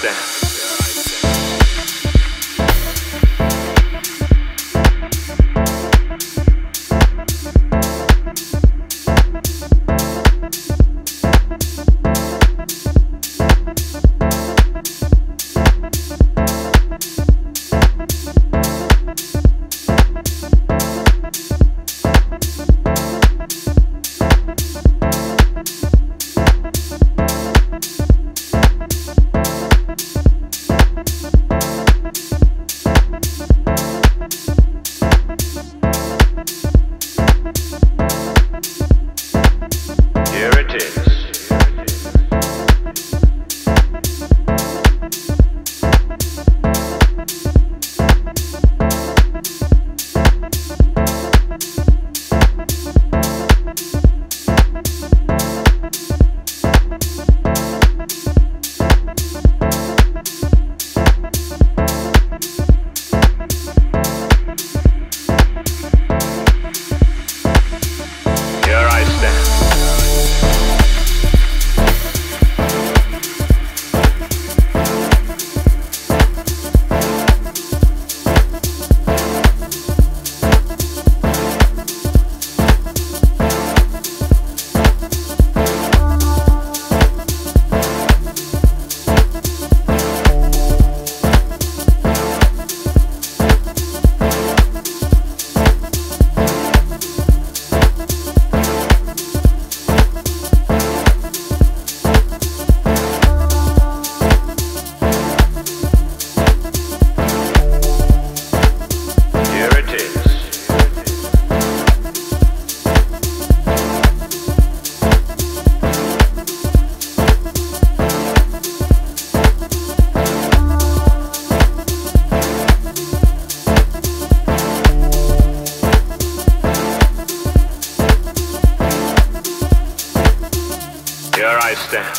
I stand.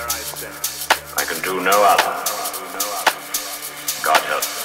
I can do no other. God help me.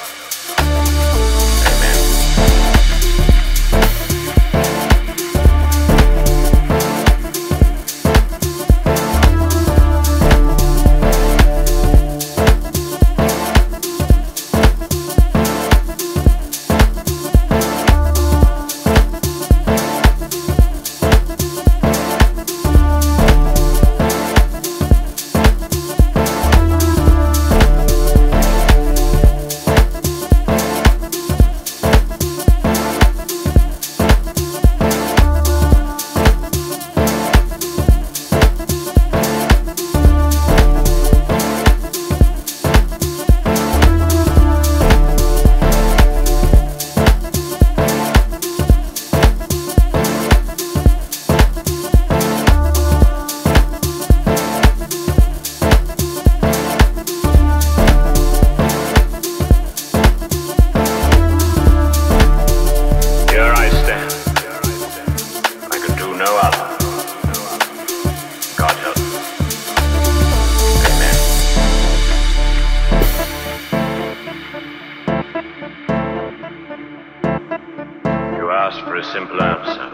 Asked for a simple answer.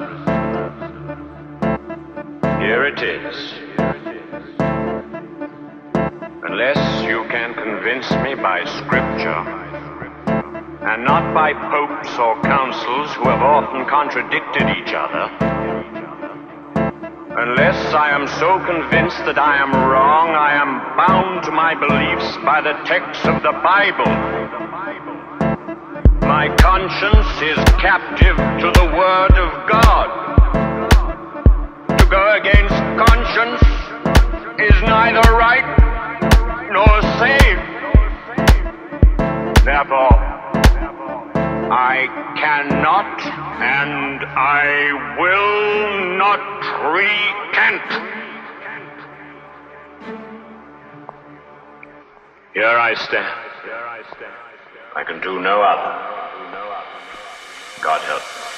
Here it is. Unless you can convince me by scripture, and not by popes or councils who have often contradicted each other, unless I am so convinced that I am wrong, I am bound to my beliefs by the text of the Bible. My conscience is captive to the Word of God. To go against conscience is neither right nor safe. Therefore, I cannot and I will not recant. Here I stand. I can do no other. God help me.